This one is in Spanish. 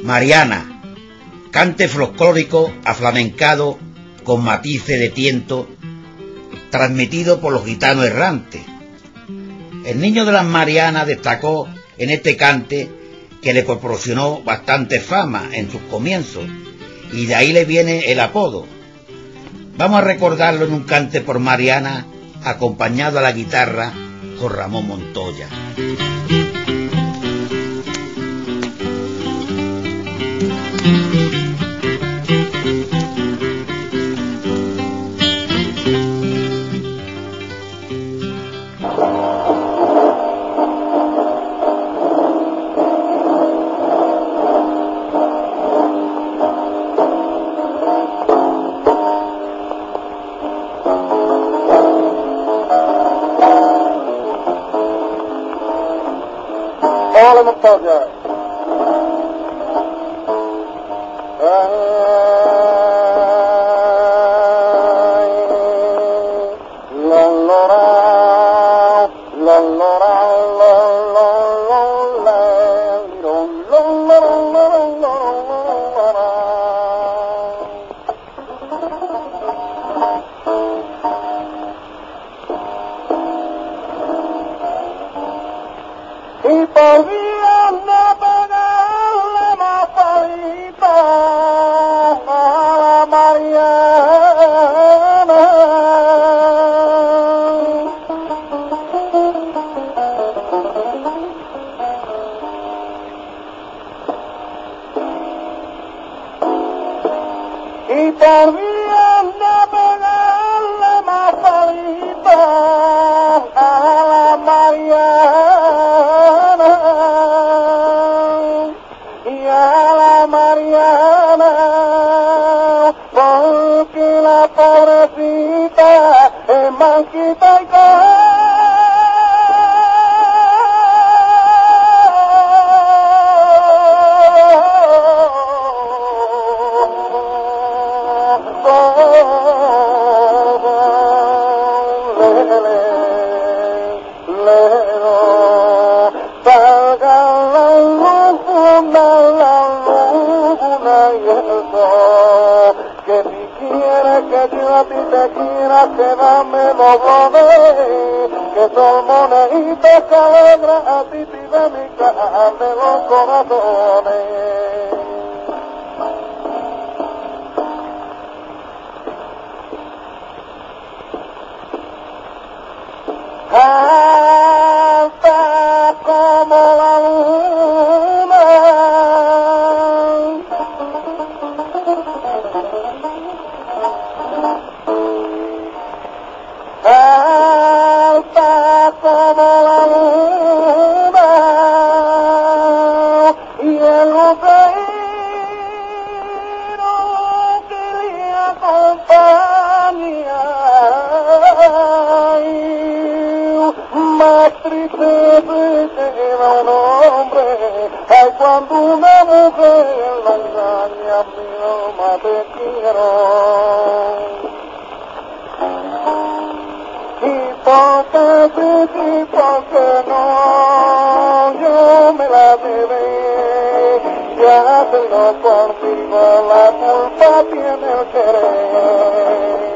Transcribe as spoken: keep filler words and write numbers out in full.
Mariana, cante folclórico aflamencado con matices de tiento, transmitido por los gitanos errantes. El niño de las Marianas destacó en este cante que le proporcionó bastante fama en sus comienzos, y de ahí le viene el apodo. Vamos a recordarlo en un cante por Mariana, acompañado a la guitarra por Ramón Montoya. Hola, Montoya. Y podían no pagarle más palita a la Mariana. Y podían no pagarle más palita a la Mariana. Mariana, porque la pobrecita es manquita y coja. Que si quieres que yo a ti te quiera, que dame doblones, que son moneditas que alegra a ti y de mi carne los corazones. Alta como la luna, alta como la luna, y el lucerino que le acompaña, más triste se queda un hombre, ay, cuando una mujer lo engaña, mi alma te quiero. Y porque sí, y porque no, yo me la debé, ya tengo contigo, la culpa tiene el querer.